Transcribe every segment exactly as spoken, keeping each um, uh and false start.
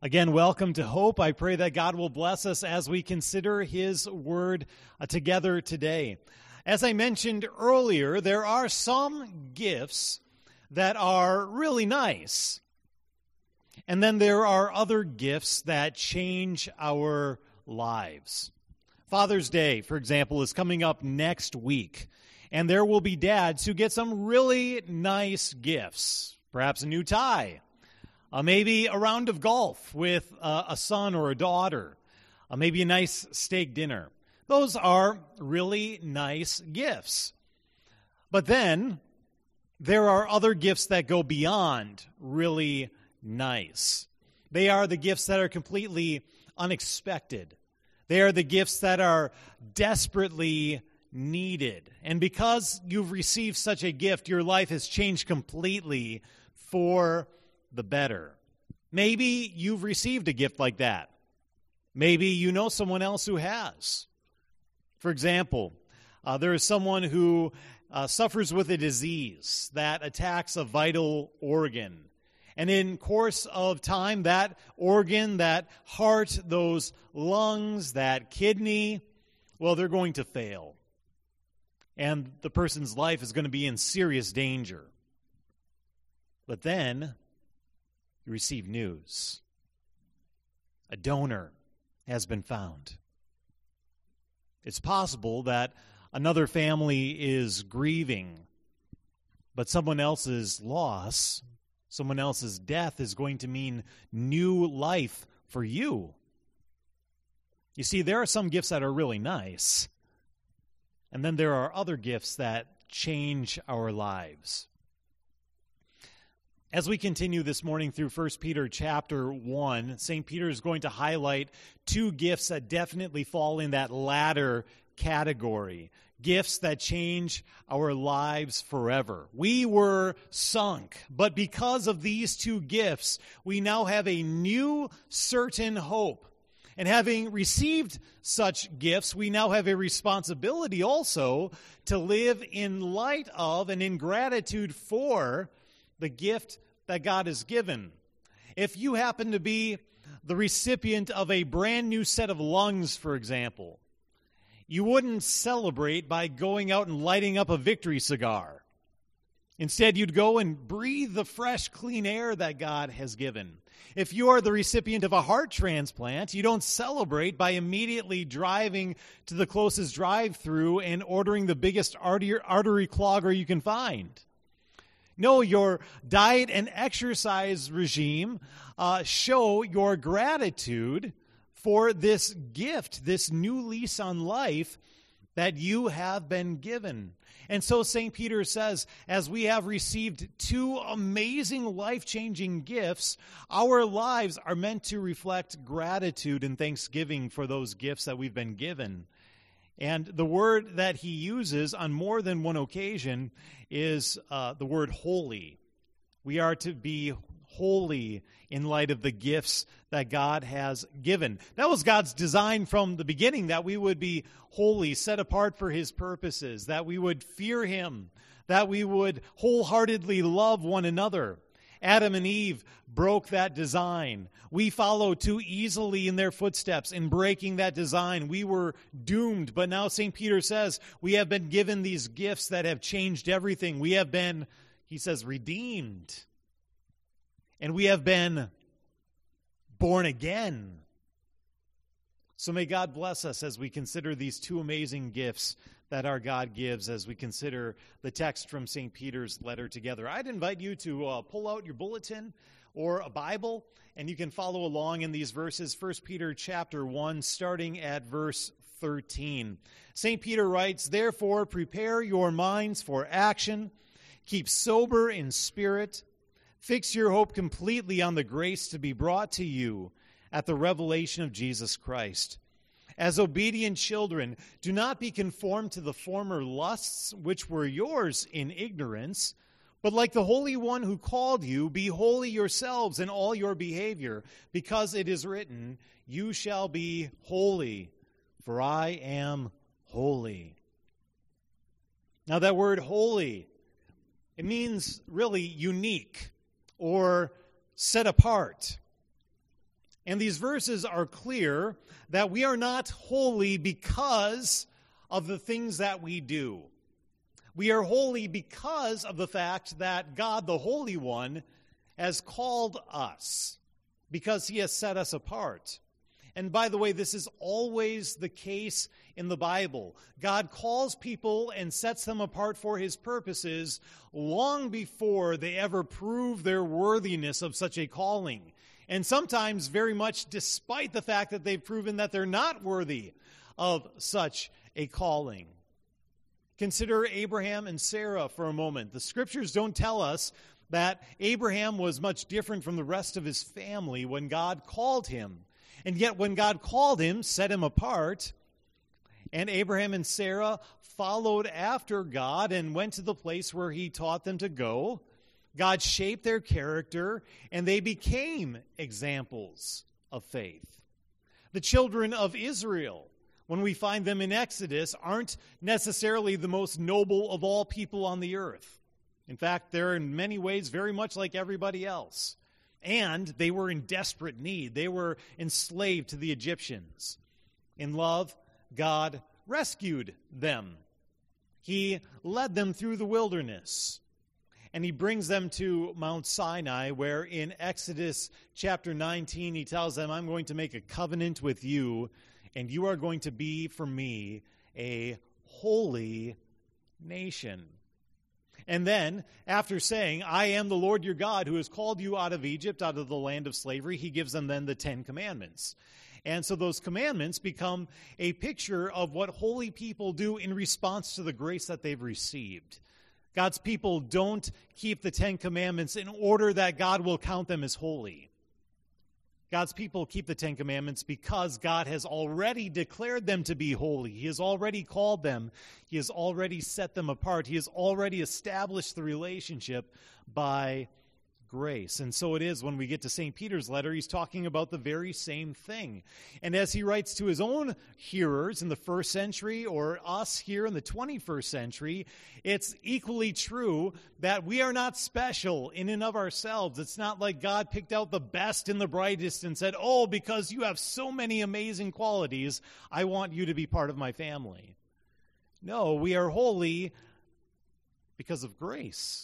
Again, welcome to Hope. I pray that God will bless us as we consider His Word uh, together today. As I mentioned earlier, there are some gifts that are really nice. And then there are other gifts that change our lives. Father's Day, for example, is coming up next week. And there will be dads who get some really nice gifts. Perhaps a new tie. Uh, maybe a round of golf with uh, a son or a daughter. Uh, maybe a nice steak dinner. Those are really nice gifts. But then there are other gifts that go beyond really nice. They are the gifts that are completely unexpected. They are the gifts that are desperately needed. And because you've received such a gift, your life has changed completely for the better. Maybe you've received a gift like that. Maybe you know someone else who has. For example, uh, there is someone who uh, suffers with a disease that attacks a vital organ. And in course of time, that organ, that heart, those lungs, that kidney, well, they're going to fail. And the person's life is going to be in serious danger. But then you receive news. A donor has been found. It's possible that another family is grieving, but someone else's loss, someone else's death is going to mean new life for you. You see, there are some gifts that are really nice, and then there are other gifts that change our lives. As we continue this morning through First Peter chapter one, Saint Peter is going to highlight two gifts that definitely fall in that latter category. Gifts that change our lives forever. We were sunk, but because of these two gifts, we now have a new certain hope. And having received such gifts, we now have a responsibility also to live in light of and in gratitude for the gift that God has given. If you happen to be the recipient of a brand new set of lungs, for example, you wouldn't celebrate by going out and lighting up a victory cigar. Instead, you'd go and breathe the fresh, clean air that God has given. If you are the recipient of a heart transplant, you don't celebrate by immediately driving to the closest drive-thru and ordering the biggest artery, artery clogger you can find. No, your diet and exercise regime uh, show your gratitude for this gift, this new lease on life that you have been given. And so Saint Peter says, as we have received two amazing life-changing gifts, our lives are meant to reflect gratitude and thanksgiving for those gifts that we've been given. And the word that he uses on more than one occasion is uh, the word holy. We are to be holy in light of the gifts that God has given. That was God's design from the beginning, that we would be holy, set apart for His purposes, that we would fear Him, that we would wholeheartedly love one another. Adam and Eve broke that design. We follow too easily in their footsteps in breaking that design. We were doomed, but now Saint Peter says we have been given these gifts that have changed everything. We have been, he says, redeemed. And we have been born again. So may God bless us as we consider these two amazing gifts that our God gives as we consider the text from Saint Peter's letter together. I'd invite you to uh, pull out your bulletin or a Bible, and you can follow along in these verses. First Peter chapter one, starting at verse thirteen. Saint Peter writes, "Therefore prepare your minds for action, keep sober in spirit, fix your hope completely on the grace to be brought to you at the revelation of Jesus Christ. As obedient children, do not be conformed to the former lusts which were yours in ignorance, but like the Holy One who called you, be holy yourselves in all your behavior, because it is written, 'You shall be holy, for I am holy.'" Now that word holy, it means really unique or set apart. And these verses are clear that we are not holy because of the things that we do. We are holy because of the fact that God, the Holy One, has called us, because he has set us apart. And by the way, this is always the case in the Bible. God calls people and sets them apart for his purposes long before they ever prove their worthiness of such a calling. And sometimes very much despite the fact that they've proven that they're not worthy of such a calling. Consider Abraham and Sarah for a moment. The scriptures don't tell us that Abraham was much different from the rest of his family when God called him. And yet when God called him, set him apart, and Abraham and Sarah followed after God and went to the place where he taught them to go, God shaped their character, and they became examples of faith. The children of Israel, when we find them in Exodus, aren't necessarily the most noble of all people on the earth. In fact, they're in many ways very much like everybody else. And they were in desperate need. They were enslaved to the Egyptians. In love, God rescued them. He led them through the wilderness. And he brings them to Mount Sinai, where in Exodus chapter nineteen, he tells them, I'm going to make a covenant with you, and you are going to be for me a holy nation. And then, after saying, I am the Lord your God who has called you out of Egypt, out of the land of slavery, he gives them then the Ten Commandments. And so those commandments become a picture of what holy people do in response to the grace that they've received. God's people don't keep the Ten Commandments in order that God will count them as holy. God's people keep the Ten Commandments because God has already declared them to be holy. He has already called them. He has already set them apart. He has already established the relationship by grace. And so it is when we get to Saint Peter's letter, he's talking about the very same thing. And as he writes to his own hearers in the first century or us here in the twenty-first century, it's equally true that we are not special in and of ourselves. It's not like God picked out the best and the brightest and said, oh, because you have so many amazing qualities, I want you to be part of my family. No, we are holy because of grace.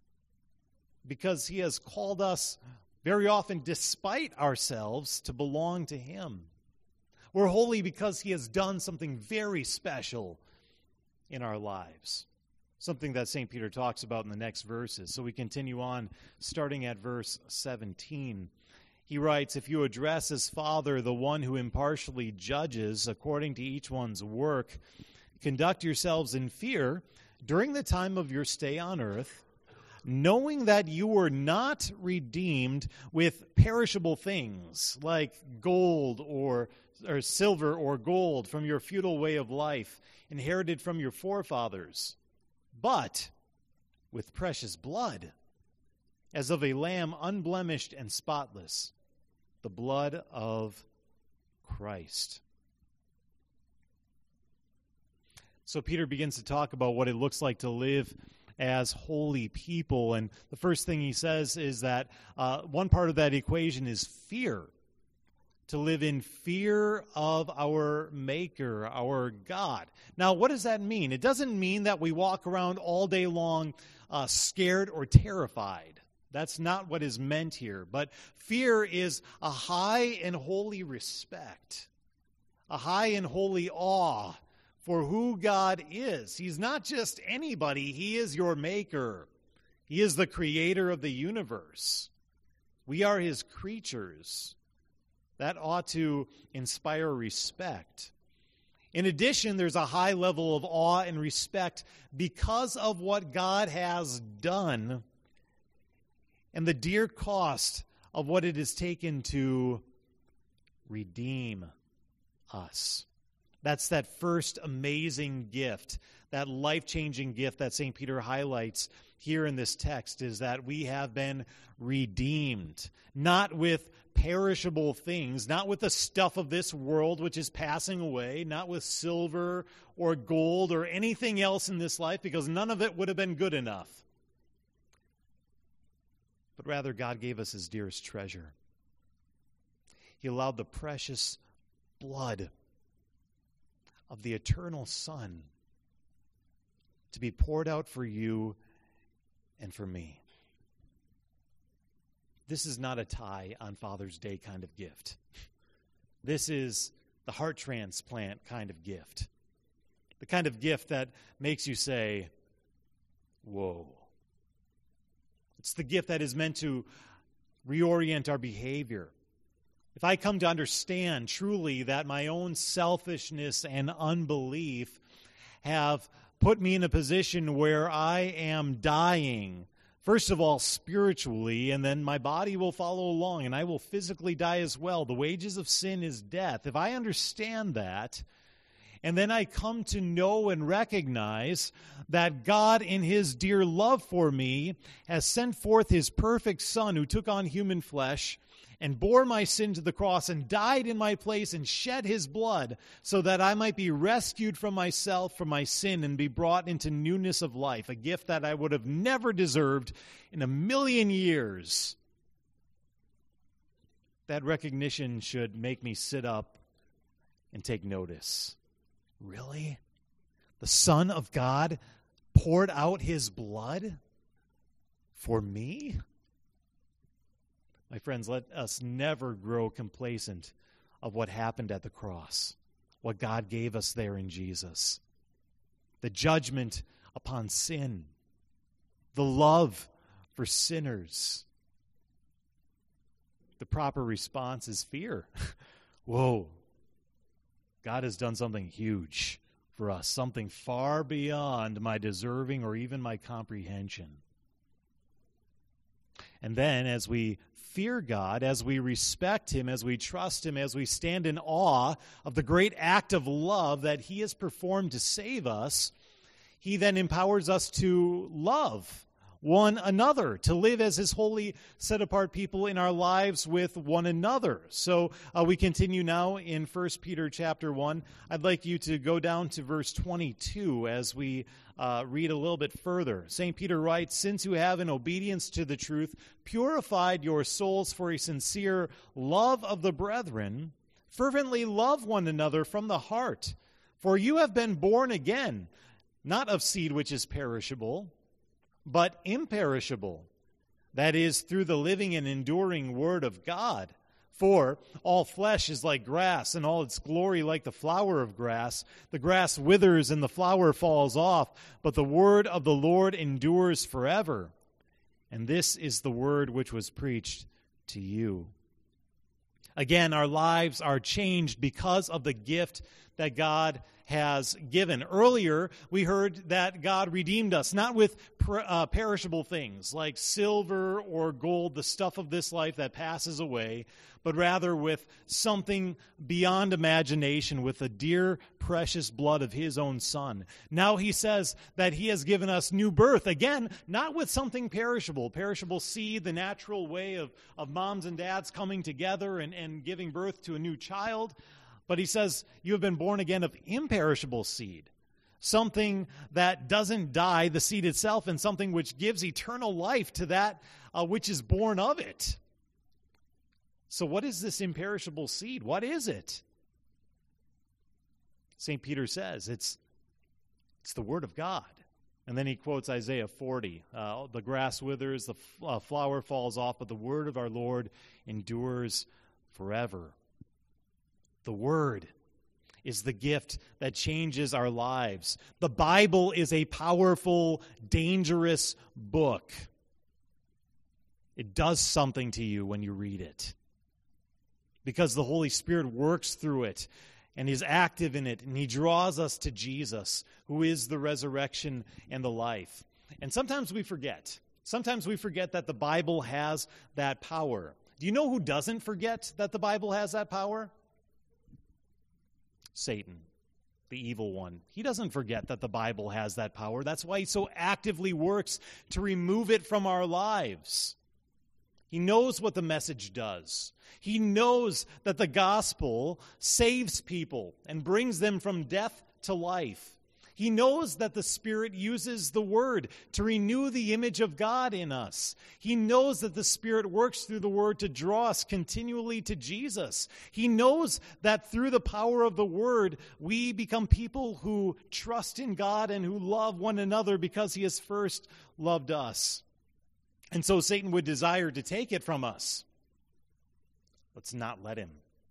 Because he has called us very often despite ourselves to belong to him. We're holy because he has done something very special in our lives. Something that Saint Peter talks about in the next verses. So we continue on, starting at verse seventeen. He writes, if you address as Father the one who impartially judges according to each one's work, conduct yourselves in fear during the time of your stay on earth, knowing that you were not redeemed with perishable things like gold or, or silver or gold from your futile way of life, inherited from your forefathers, but with precious blood, as of a lamb unblemished and spotless, the blood of Christ. So Peter begins to talk about what it looks like to live as holy people. And the first thing he says is that uh, one part of that equation is fear. To live in fear of our Maker, our God. Now, what does that mean? It doesn't mean that we walk around all day long uh, scared or terrified. That's not what is meant here. But fear is a high and holy respect, a high and holy awe for who God is. He's not just anybody. He is your Maker. He is the creator of the universe. We are his creatures. That ought to inspire respect. In addition, there's a high level of awe and respect because of what God has done and the dear cost of what it has taken to redeem us. That's that first amazing gift, that life-changing gift that Saint Peter highlights here in this text, is that we have been redeemed, not with perishable things, not with the stuff of this world which is passing away, not with silver or gold or anything else in this life, because none of it would have been good enough. But rather, God gave us his dearest treasure. he allowed the precious blood of the eternal Son to be poured out for you and for me. This is not a tie on Father's Day kind of gift. This is the heart transplant kind of gift. The kind of gift that makes you say, whoa. It's the gift that is meant to reorient our behavior. If I come to understand truly that my own selfishness and unbelief have put me in a position where I am dying, first of all spiritually, and then my body will follow along, and I will physically die as well. The wages of sin is death. If I understand that, and then I come to know and recognize that God, in his dear love for me, has sent forth his perfect Son who took on human flesh and bore my sin to the cross and died in my place and shed his blood so that I might be rescued from myself, from my sin, and be brought into newness of life, a gift that I would have never deserved in a million years. That recognition should make me sit up and take notice. Really? The Son of God poured out his blood for me? My friends, let us never grow complacent of what happened at the cross, what God gave us there in Jesus. The judgment upon sin, the love for sinners. The proper response is fear. Whoa. God has done something huge for us, something far beyond my deserving or even my comprehension. And then as we fear God, as we respect him, as we trust him, as we stand in awe of the great act of love that he has performed to save us, he then empowers us to love one another, to live as his holy, set-apart people in our lives with one another. So uh, we continue now in First Peter chapter one. I'd like you to go down to verse twenty-two as we uh, read a little bit further. Saint Peter writes, "Since you have, in obedience to the truth, purified your souls for a sincere love of the brethren, fervently love one another from the heart. For you have been born again, not of seed which is perishable, but imperishable, that is, through the living and enduring word of God. For all flesh is like grass, and all its glory like the flower of grass. The grass withers and the flower falls off, but the word of the Lord endures forever. And this is the word which was preached to you." Again, our lives are changed because of the gift that God has given. Earlier, we heard that God redeemed us, not with per, uh, perishable things like silver or gold, the stuff of this life that passes away, but rather with something beyond imagination, with the dear, precious blood of his own Son. Now he says that he has given us new birth, again, not with something perishable, perishable seed, the natural way of, of moms and dads coming together and, and giving birth to a new child, but he says you have been born again of imperishable seed, something that doesn't die, the seed itself, and something which gives eternal life to that uh, which is born of it. So what is this imperishable seed? What is it? Saint Peter says it's, it's the Word of God. And then he quotes Isaiah forty. Uh, the grass withers, the f- uh, flower falls off, but the word of our Lord endures forever. The Word is the gift that changes our lives. The Bible is a powerful, dangerous book. It does something to you when you read it, because the Holy Spirit works through it and is active in it, and he draws us to Jesus, who is the resurrection and the life. And sometimes we forget. Sometimes we forget that the Bible has that power. Do you know who doesn't forget that the Bible has that power? Satan, the evil one. He doesn't forget that the Bible has that power. That's why he so actively works to remove it from our lives. He knows what the message does. He knows that the gospel saves people and brings them from death to life. He knows that the Spirit uses the Word to renew the image of God in us. He knows that the Spirit works through the Word to draw us continually to Jesus. He knows that through the power of the Word, we become people who trust in God and who love one another because He has first loved us. And so Satan would desire to take it from us. Let's not let him.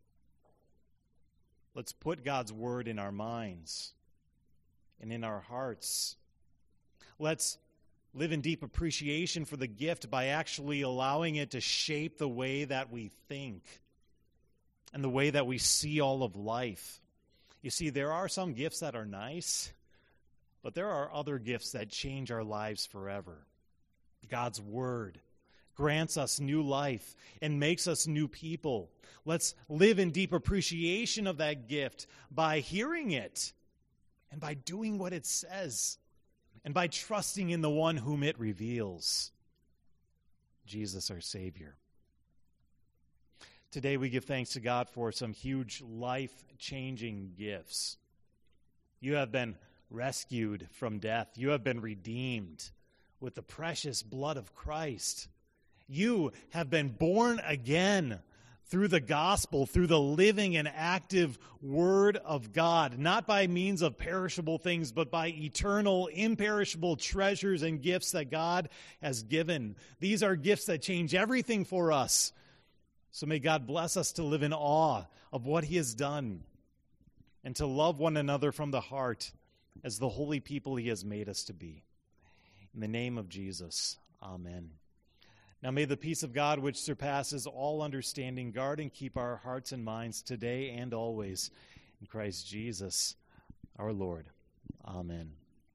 Let's put God's Word in our minds and in our hearts. Let's live in deep appreciation for the gift by actually allowing it to shape the way that we think and the way that we see all of life. You see, there are some gifts that are nice, but there are other gifts that change our lives forever. God's Word grants us new life and makes us new people. Let's live in deep appreciation of that gift by hearing it and by doing what it says, and by trusting in the one whom it reveals, Jesus our Savior. Today we give thanks to God for some huge life-changing gifts. You have been rescued from death. You have been redeemed with the precious blood of Christ. You have been born again through the gospel, through the living and active Word of God, not by means of perishable things, but by eternal, imperishable treasures and gifts that God has given. These are gifts that change everything for us. So may God bless us to live in awe of what He has done and to love one another from the heart as the holy people He has made us to be. In the name of Jesus, amen. Now may the peace of God, which surpasses all understanding, guard and keep our hearts and minds today and always. In Christ Jesus, our Lord. Amen.